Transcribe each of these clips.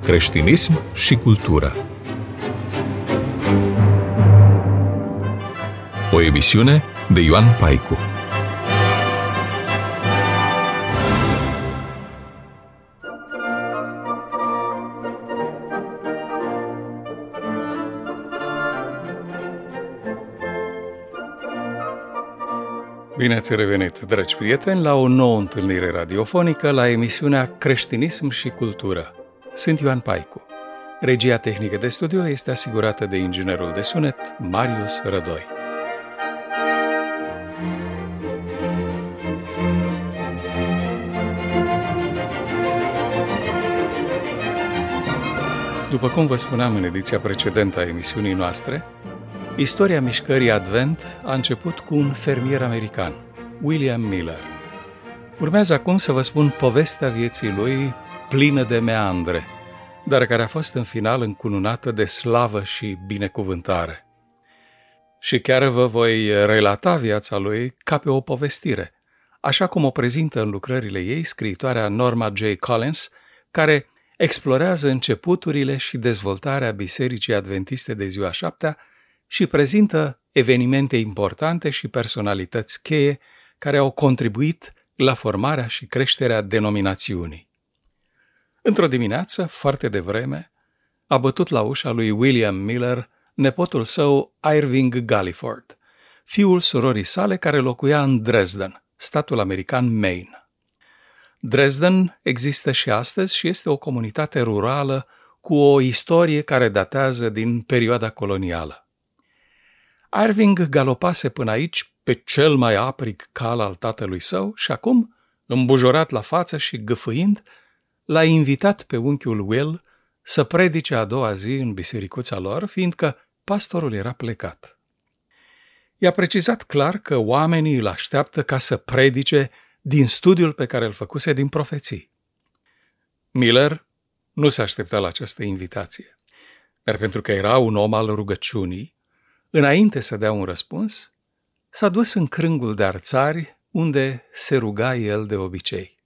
creștinism și cultură. O emisiune de Ioan Paicu. Bine ați revenit, dragi prieteni, la o nouă întâlnire radiofonică la emisiunea Creștinism și cultură. Sunt Ioan Paicu. Regia tehnică de studio este asigurată de inginerul de sunet Marius Rădoi. După cum vă spuneam în ediția precedentă a emisiunii noastre, istoria mișcării Advent a început cu un fermier american, William Miller. Urmează acum să vă spun povestea vieții lui plină de meandre, dar care a fost în final încununată de slavă și binecuvântare. Și chiar vă voi relata viața lui ca pe o povestire, așa cum o prezintă în lucrările ei scriitoarea Norma J. Collins, care explorează începuturile și dezvoltarea Bisericii Adventiste de ziua șaptea și prezintă evenimente importante și personalități cheie care au contribuit la formarea și creșterea denominațiunii. Într-o dimineață, foarte devreme, a bătut la ușa lui William Miller nepotul său Irving Gulliford, fiul surorii sale care locuia în Dresden, statul american Maine. Dresden există și astăzi și este o comunitate rurală cu o istorie care datează din perioada colonială. Irving galopase până aici pe cel mai aprig cal al tatălui său și acum, îmbujorat la față și gâfâind, l-a invitat pe unchiul Will să predice a doua zi în bisericuța lor, fiindcă pastorul era plecat. I-a precizat clar că oamenii îl așteaptă ca să predice din studiul pe care îl făcuse din profeții. Miller nu se aștepta la această invitație, dar pentru că era un om al rugăciunii, înainte să dea un răspuns, s-a dus în crângul de arțari, unde se ruga el de obicei.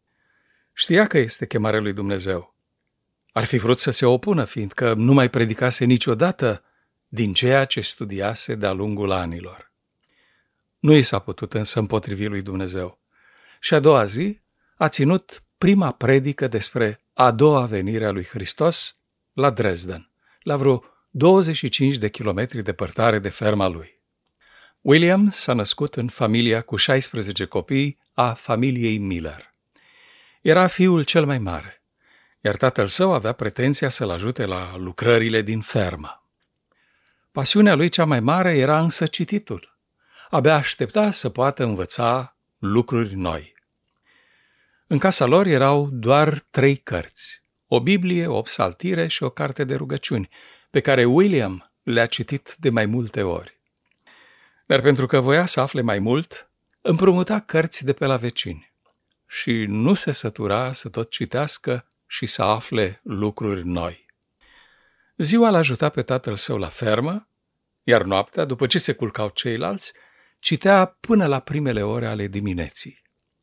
Știa că este chemarea lui Dumnezeu. Ar fi vrut să se opună, fiindcă nu mai predicase niciodată din ceea ce studiase de-a lungul anilor. Nu i s-a putut însă împotrivi lui Dumnezeu. Și a doua zi a ținut prima predică despre a doua venire a lui Hristos la Dresden, la vreo 25 de kilometri departare de ferma lui. William s-a născut în familia cu 16 copii a familiei Miller. Era fiul cel mai mare, iar tatăl său avea pretenția să-l ajute la lucrările din fermă. Pasiunea lui cea mai mare era însă cititul. Abia aștepta să poată învăța lucruri noi. În casa lor erau doar 3 cărți, o Biblie, o psaltire și o carte de rugăciuni, pe care William le-a citit de mai multe ori. Dar pentru că voia să afle mai mult, împrumuta cărți de pe la vecini și nu se sătura să tot citească și să afle lucruri noi. Ziua l-a ajutat pe tatăl său la fermă, iar noaptea, după ce se culcau ceilalți, citea până la primele ore ale dimineții.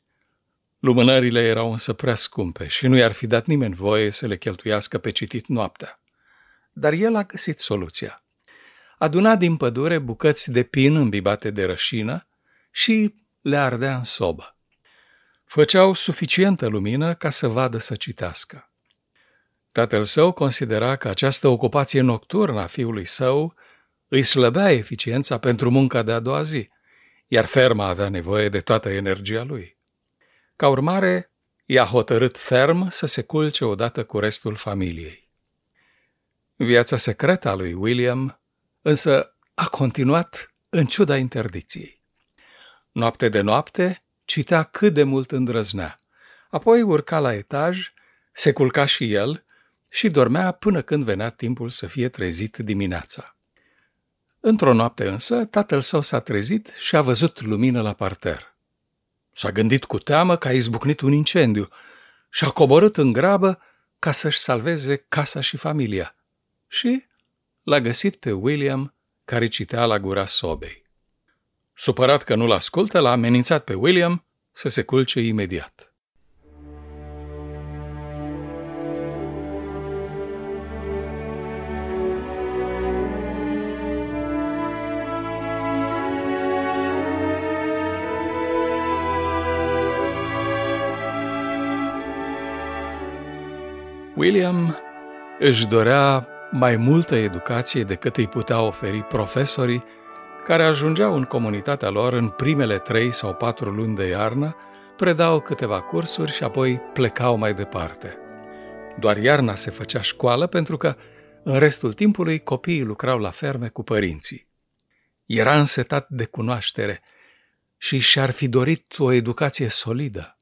Lumânările erau însă prea scumpe și nu i-ar fi dat nimeni voie să le cheltuiască pe citit noaptea. Dar el a găsit soluția. Aduna din pădure bucăți de pin îmbibate de rășină și le ardea în sobă. Făceau suficientă lumină ca să vadă să citească. Tatăl său considera că această ocupație nocturnă a fiului său îi slăbea eficiența pentru munca de a doua zi, iar ferma avea nevoie de toată energia lui. Ca urmare, i-a hotărât ferm să se culce odată cu restul familiei. Viața secretă a lui William însă a continuat în ciuda interdicției. Noapte de noapte citea cât de mult îndrăznea, apoi urca la etaj, se culca și el și dormea până când venea timpul să fie trezit dimineața. Într-o noapte însă, tatăl său s-a trezit și a văzut lumină la parter. S-a gândit cu teamă că a izbucnit un incendiu și a coborât în grabă ca să-și salveze casa și familia. Și l-a găsit pe William, care citea la gura sobei. Supărat că nu-l ascultă, l-a amenințat pe William să se culce imediat. William își dorea mai multă educație decât îi putea oferi profesorii care ajungeau în comunitatea lor în primele 3 sau 4 luni de iarnă, predau câteva cursuri și apoi plecau mai departe. Doar iarna se făcea școală pentru că în restul timpului copiii lucrau la ferme cu părinții. Era însetat de cunoaștere și și-ar fi dorit o educație solidă.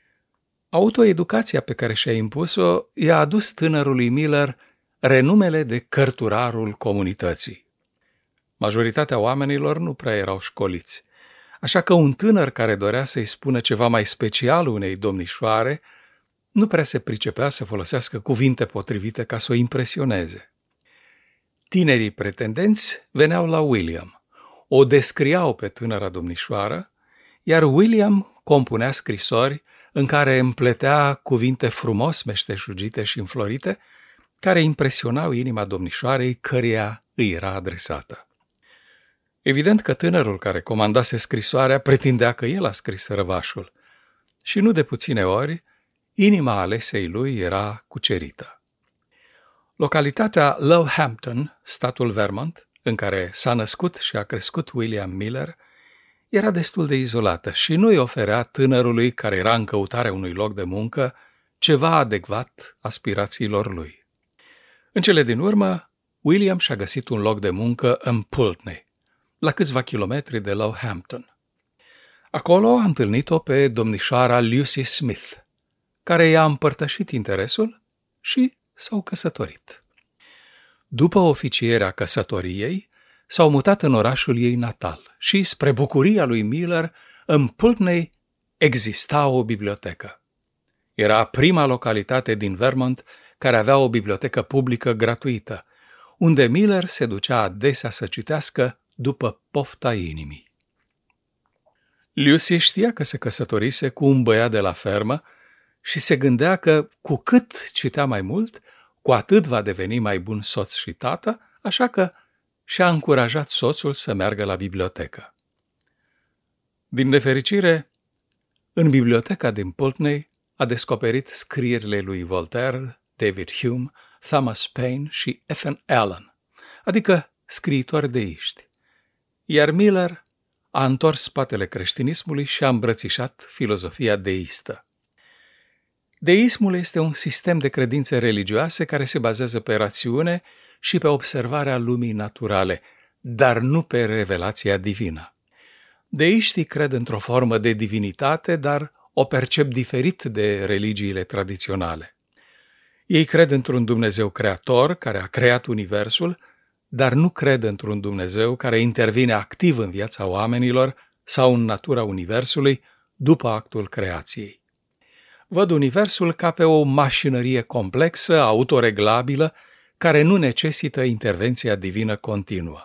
Autoeducația pe care și-a impus-o i-a adus tânărului Miller renumele de cărturarul comunității. Majoritatea oamenilor nu prea erau școliți, așa că un tânăr care dorea să-i spună ceva mai special unei domnișoare nu prea se pricepea să folosească cuvinte potrivite ca să o impresioneze. Tinerii pretendenți veneau la William, o descriau pe tânăra domnișoară, iar William compunea scrisori în care împletea cuvinte frumos meșteșugite și înflorite, care impresionau inima domnișoarei căreia îi era adresată. Evident că tânărul care comandase scrisoarea pretindea că el a scris răvașul și nu de puține ori inima alesei lui era cucerită. Localitatea Lowehampton, statul Vermont, în care s-a născut și a crescut William Miller, era destul de izolată și nu îi oferea tânărului care era în căutarea unui loc de muncă ceva adecvat aspirațiilor lui. În cele din urmă, William și-a găsit un loc de muncă în Pulteney, la câțiva kilometri de Lowehampton. Acolo a întâlnit-o pe domnișoara Lucy Smith, care i-a împărtășit interesul și s-au căsătorit. După oficierea căsătoriei, s-au mutat în orașul ei natal și, spre bucuria lui Miller, în Pulteney exista o bibliotecă. Era prima localitate din Vermont care avea o bibliotecă publică gratuită, unde Miller se ducea adesea să citească după pofta inimii. Lucy știa că se căsătorise cu un băiat de la fermă și se gândea că cu cât citea mai mult, cu atât va deveni mai bun soț și tată, așa că și-a încurajat soțul să meargă la bibliotecă. Din nefericire, în biblioteca din Pulteney a descoperit scrierile lui Voltaire, David Hume, Thomas Paine și Ethan Allen, adică scriitori deiști. Iar Miller a întors spatele creștinismului și a îmbrățișat filozofia deistă. Deismul este un sistem de credințe religioase care se bazează pe rațiune și pe observarea lumii naturale, dar nu pe revelația divină. Deiștii cred într-o formă de divinitate, dar o percep diferit de religiile tradiționale. Ei cred într-un Dumnezeu creator care a creat universul, dar nu cred într-un Dumnezeu care intervine activ în viața oamenilor sau în natura universului după actul creației. Văd universul ca pe o mașinărie complexă, autoreglabilă, care nu necesită intervenția divină continuă.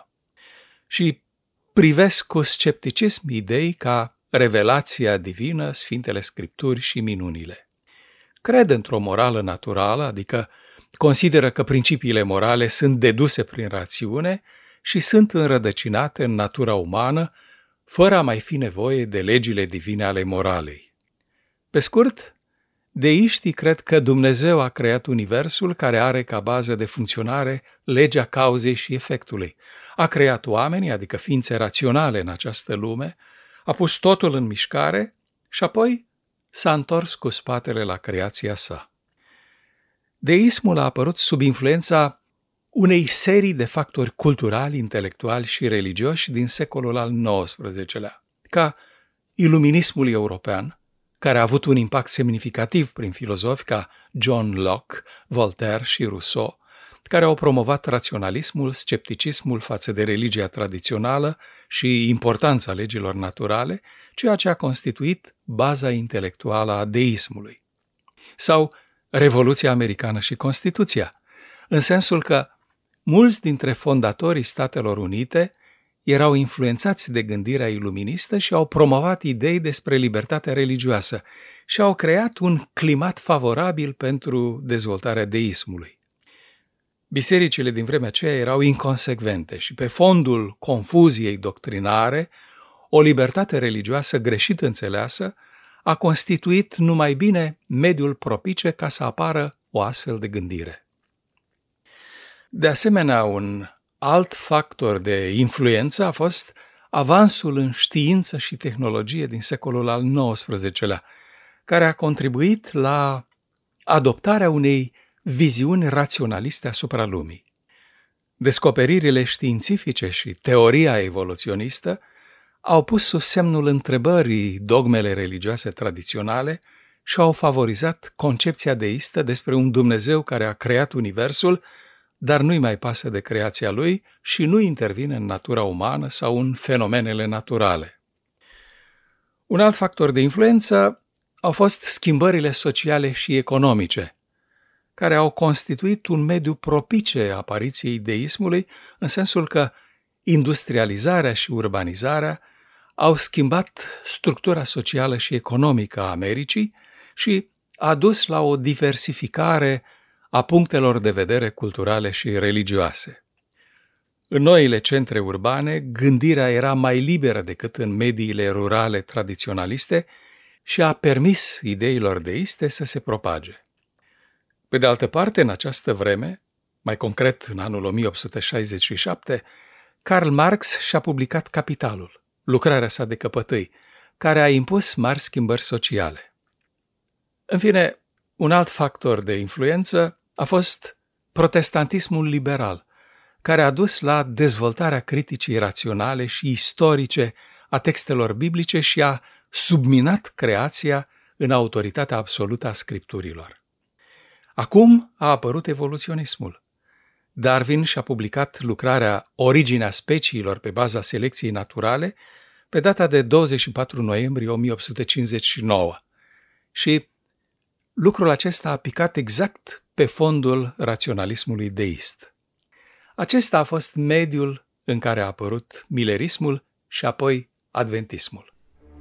Și privesc cu scepticism idei ca revelația divină, Sfintele Scripturi și minunile. Cred într-o morală naturală, adică consideră că principiile morale sunt deduse prin rațiune și sunt înrădăcinate în natura umană, fără a mai fi nevoie de legile divine ale moralei. Pe scurt, deiștii cred că Dumnezeu a creat universul care are ca bază de funcționare legea cauzei și efectului. A creat oamenii, adică ființe raționale în această lume, a pus totul în mișcare și apoi s-a întors cu spatele la creația sa. Deismul a apărut sub influența unei serii de factori culturali, intelectuali și religioși din secolul al XIX-lea, ca iluminismul european, care a avut un impact semnificativ prin filozofi ca John Locke, Voltaire și Rousseau, care au promovat raționalismul, scepticismul față de religia tradițională și importanța legilor naturale, ceea ce a constituit baza intelectuală a deismului. Sau Revoluția Americană și Constituția, în sensul că mulți dintre fondatorii Statelor Unite erau influențați de gândirea iluministă și au promovat idei despre libertatea religioasă și au creat un climat favorabil pentru dezvoltarea deismului. Bisericile din vremea aceea erau inconsecvente și pe fondul confuziei doctrinare, o libertate religioasă greșit înțeleasă a constituit numai bine mediul propice ca să apară o astfel de gândire. De asemenea, un alt factor de influență a fost avansul în știință și tehnologie din secolul al XIX-lea, care a contribuit la adoptarea unei viziuni raționaliste asupra lumii. Descoperirile științifice și teoria evoluționistă au pus sub semnul întrebării dogmele religioase tradiționale și au favorizat concepția deistă despre un Dumnezeu care a creat universul, dar nu-i mai pasă de creația lui și nu intervine în natura umană sau în fenomenele naturale. Un alt factor de influență au fost schimbările sociale și economice, care au constituit un mediu propice apariției deismului, în sensul că industrializarea și urbanizarea au schimbat structura socială și economică a Americii și a dus la o diversificare a punctelor de vedere culturale și religioase. În noile centre urbane, gândirea era mai liberă decât în mediile rurale tradiționaliste și a permis ideilor deiste să se propage. Pe de altă parte, în această vreme, mai concret în anul 1867, Karl Marx și-a publicat Capitalul, lucrarea sa de căpătâi, care a impus mari schimbări sociale. În fine, un alt factor de influență a fost protestantismul liberal, care a dus la dezvoltarea criticii raționale și istorice a textelor biblice și a subminat creația în autoritatea absolută a scripturilor. Acum a apărut evoluționismul. Darwin și-a publicat lucrarea Originea speciilor pe baza selecției naturale pe data de 24 noiembrie 1859 și lucrul acesta a picat exact pe fondul raționalismului deist. Acesta a fost mediul în care a apărut millerismul și apoi adventismul.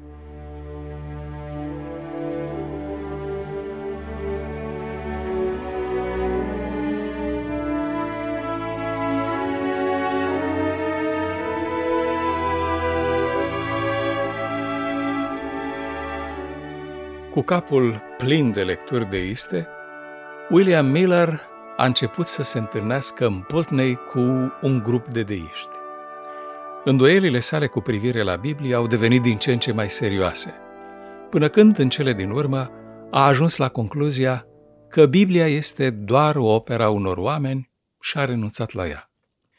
Cu capul plin de lecturi deiste, William Miller a început să se întâlnească în Pulteney cu un grup de deiști. Îndoielile sale cu privire la Biblie au devenit din ce în ce mai serioase, până când, în cele din urmă, a ajuns la concluzia că Biblia este doar o opera unor oameni și a renunțat la ea.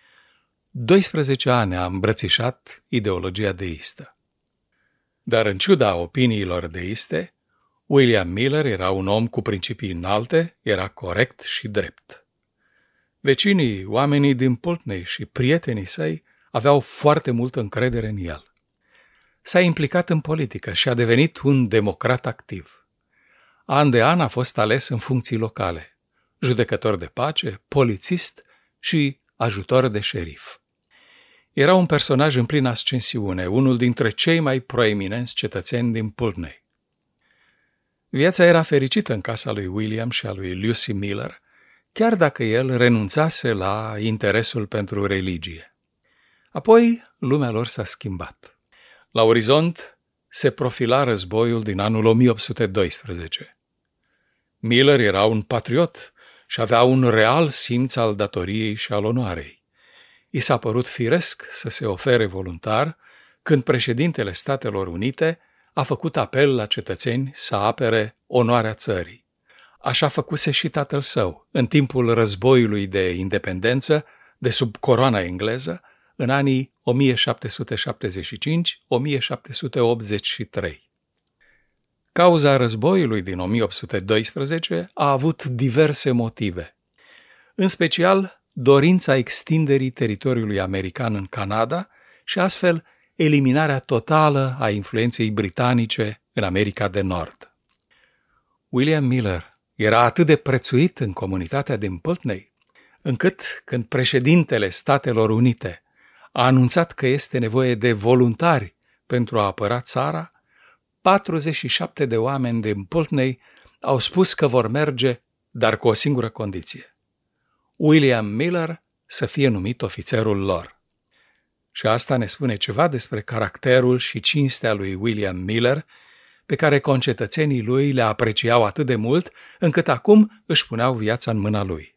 12 ani a îmbrățișat ideologia deistă. Dar în ciuda opiniilor deiste, William Miller era un om cu principii înalte, era corect și drept. Vecinii, oamenii din Pulteney și prietenii săi aveau foarte multă încredere în el. S-a implicat în politică și a devenit un democrat activ. An de an a fost ales în funcții locale, judecător de pace, polițist și ajutor de șerif. Era un personaj în plină ascensiune, unul dintre cei mai proeminenți cetățeni din Pulteney. Viața era fericită în casa lui William și a lui Lucy Miller, chiar dacă el renunțase la interesul pentru religie. Apoi, lumea lor s-a schimbat. La orizont se profila războiul din anul 1812. Miller era un patriot și avea un real simț al datoriei și al onoarei. I s-a părut firesc să se ofere voluntar când președintele Statelor Unite a făcut apel la cetățeni să apere onoarea țării. Așa făcuse și tatăl său, în timpul războiului de independență de sub coroana engleză, în anii 1775-1783. Cauza războiului din 1812 a avut diverse motive, în special dorința extinderii teritoriului american în Canada și astfel eliminarea totală a influenței britanice în America de Nord. William Miller era atât de prețuit în comunitatea din Pulteney, încât când președintele Statelor Unite a anunțat că este nevoie de voluntari pentru a apăra țara, 47 de oameni din Pulteney au spus că vor merge, dar cu o singură condiție: William Miller să fie numit ofițerul lor. Și asta ne spune ceva despre caracterul și cinstea lui William Miller, pe care concetățenii lui le apreciau atât de mult, încât acum își puneau viața în mâna lui.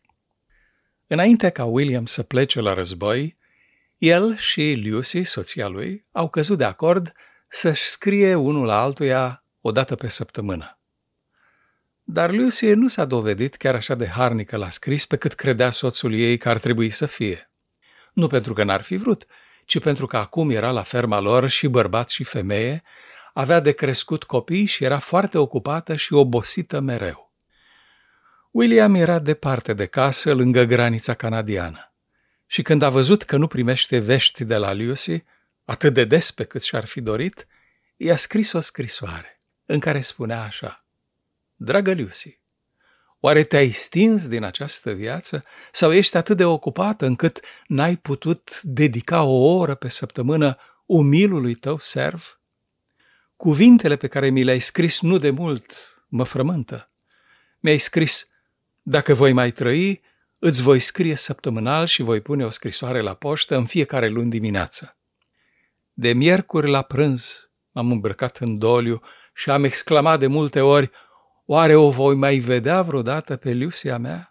Înainte ca William să plece la război, el și Lucy, soția lui, au căzut de acord să-și scrie unul la altuia o dată pe săptămână. Dar Lucy nu s-a dovedit chiar așa de harnică la scris pe cât credea soțul ei că ar trebui să fie. Nu pentru că n-ar fi vrut, ci pentru că acum era la ferma lor și bărbat și femeie, avea de crescut copii și era foarte ocupată și obosită mereu. William era departe de casă, lângă granița canadiană. Și când a văzut că nu primește vești de la Lucy, atât de des pe cât și-ar fi dorit, i-a scris o scrisoare în care spunea așa: Dragă Lucy, oare te-ai stins din această viață sau ești atât de ocupată încât n-ai putut dedica o oră pe săptămână umilului tău serv? Cuvintele pe care mi le-ai scris nu de mult mă frământă. Mi-ai scris: dacă voi mai trăi, îți voi scrie săptămânal și voi pune o scrisoare la poștă în fiecare luni dimineață. De miercuri la prânz m-am îmbrăcat în doliu și am exclamat de multe ori: oare o voi mai vedea vreodată pe Lucy-a mea?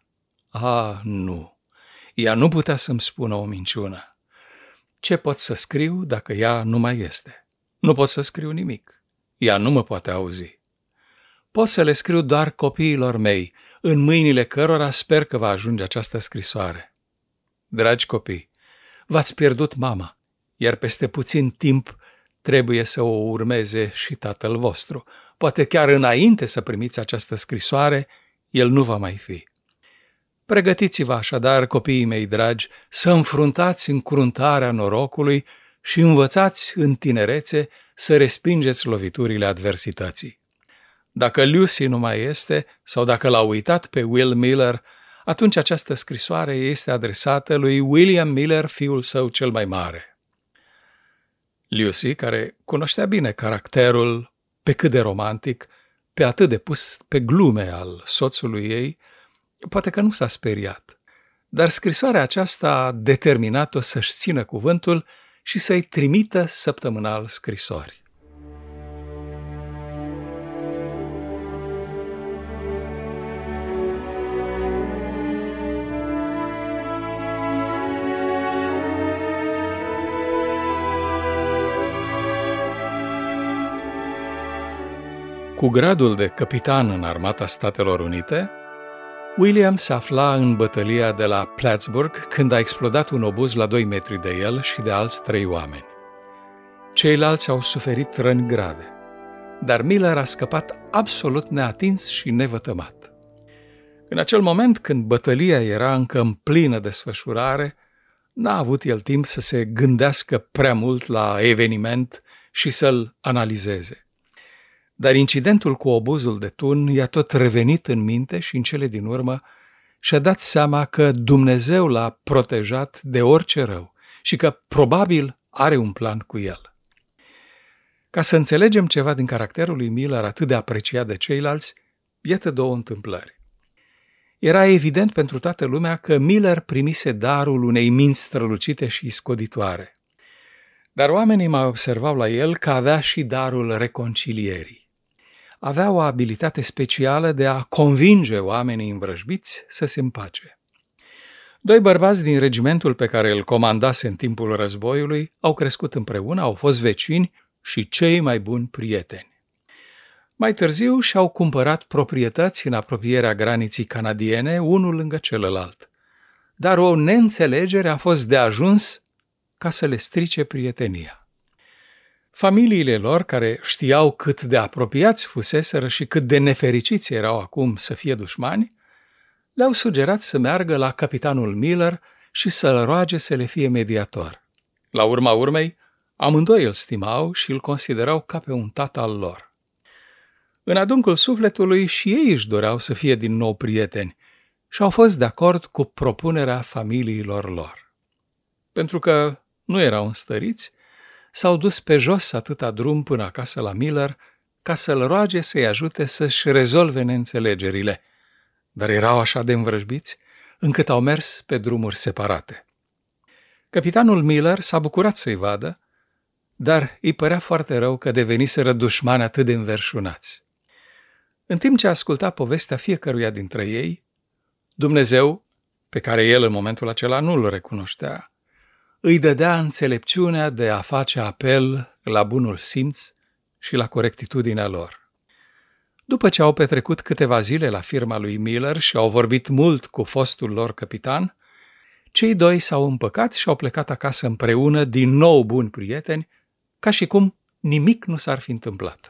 Nu. Ea nu putea să-mi spună o minciună. Ce pot să scriu dacă ea nu mai este? Nu pot să scriu nimic. Ea nu mă poate auzi. Pot să le scriu doar copiilor mei, în mâinile cărora sper că va ajunge această scrisoare. Dragi copii, v-ați pierdut mama, iar peste puțin timp trebuie să o urmeze și tatăl vostru. Poate chiar înainte să primiți această scrisoare, el nu va mai fi. Pregătiți-vă așadar, copiii mei dragi, să înfruntați încruntarea norocului și învățați în tinerețe să respingeți loviturile adversității. Dacă Lucy nu mai este, sau dacă l-a uitat pe Will Miller, atunci această scrisoare este adresată lui William Miller, fiul său cel mai mare. Lucy, care cunoștea bine caracterul pe cât de romantic, pe atât de pus pe glume al soțului ei, poate că nu s-a speriat, dar scrisoarea aceasta a determinat-o să-și țină cuvântul și să-i trimită săptămânal scrisori. Cu gradul de capitan în Armata Statelor Unite, William se afla în bătălia de la Plattsburgh când a explodat un obuz la 2 metri de el și de alți 3 oameni. Ceilalți au suferit răni grave, dar Miller a scăpat absolut neatins și nevătămat. În acel moment, când bătălia era încă în plină desfășurare, n-a avut el timp să se gândească prea mult la eveniment și să-l analizeze. Dar incidentul cu obuzul de tun i-a tot revenit în minte și în cele din urmă și-a dat seama că Dumnezeu l-a protejat de orice rău și că probabil are un plan cu el. Ca să înțelegem ceva din caracterul lui Miller atât de apreciat de ceilalți, iată 2 întâmplări. Era evident pentru toată lumea că Miller primise darul unei minți strălucite și scoditoare. Dar oamenii mai observau la el că avea și darul reconcilierii. Avea o abilitate specială de a convinge oamenii învrăjbiți să se împace. 2 bărbați din regimentul pe care îl comandase în timpul războiului au crescut împreună, au fost vecini și cei mai buni prieteni. Mai târziu și-au cumpărat proprietăți în apropierea graniții canadiene, unul lângă celălalt. Dar o neînțelegere a fost de ajuns ca să le strice prietenia. Familiile lor, care știau cât de apropiați fuseseră și cât de nefericiți erau acum să fie dușmani, le-au sugerat să meargă la capitanul Miller și să-l roage să le fie mediator. La urma urmei, amândoi îl stimau și îl considerau ca pe un tată al lor. În adâncul sufletului și ei își doreau să fie din nou prieteni și au fost de acord cu propunerea familiilor lor. Pentru că nu erau înstăriți, s-au dus pe jos atâta drum până acasă la Miller ca să-l roage să-i ajute să-și rezolve neînțelegerile, dar erau așa de învrăjbiți încât au mers pe drumuri separate. Capitanul Miller s-a bucurat să-i vadă, dar îi părea foarte rău că deveniseră dușmani atât de înverșunați. În timp ce asculta povestea fiecăruia dintre ei, Dumnezeu, pe care el în momentul acela nu îl recunoștea, îi dădea înțelepciunea de a face apel la bunul simț și la corectitudinea lor. După ce au petrecut câteva zile la firma lui Miller și au vorbit mult cu fostul lor capitan, cei doi s-au împăcat și au plecat acasă împreună, din nou buni prieteni, ca și cum nimic nu s-ar fi întâmplat.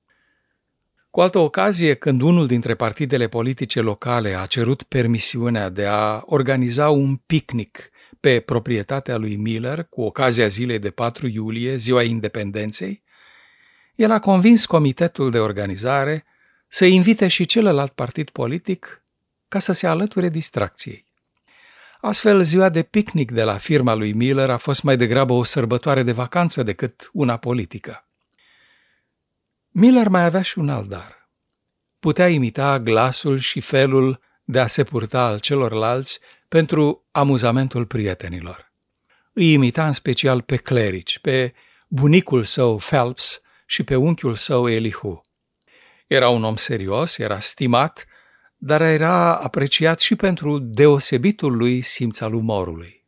Cu altă ocazie, când unul dintre partidele politice locale a cerut permisiunea de a organiza un picnic pe proprietatea lui Miller cu ocazia zilei de 4 iulie, ziua independenței, el a convins comitetul de organizare să invite și celălalt partid politic ca să se alăture distracției. Astfel, ziua de picnic de la firma lui Miller a fost mai degrabă o sărbătoare de vacanță decât una politică. Miller mai avea și un alt dar. Putea imita glasul și felul de a se purta al celorlalți pentru amuzamentul prietenilor. Îi imita în special pe clerici, pe bunicul său Phelps și pe unchiul său Elihu. Era un om serios, era stimat, dar era apreciat și pentru deosebitul lui simț al umorului.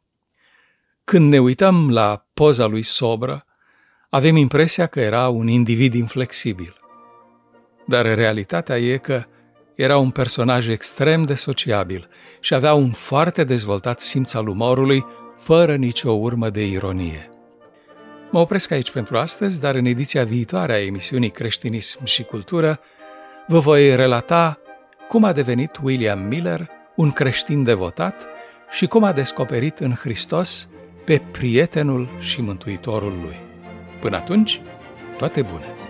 Când ne uităm la poza lui sobră, avem impresia că era un individ inflexibil. Dar realitatea e că era un personaj extrem de sociabil și avea un foarte dezvoltat simț al umorului, fără nicio urmă de ironie. Mă opresc aici pentru astăzi, dar în ediția viitoare a emisiunii Creștinism și Cultură vă voi relata cum a devenit William Miller un creștin devotat și cum a descoperit în Hristos pe prietenul și mântuitorul lui. Până atunci, toate bune!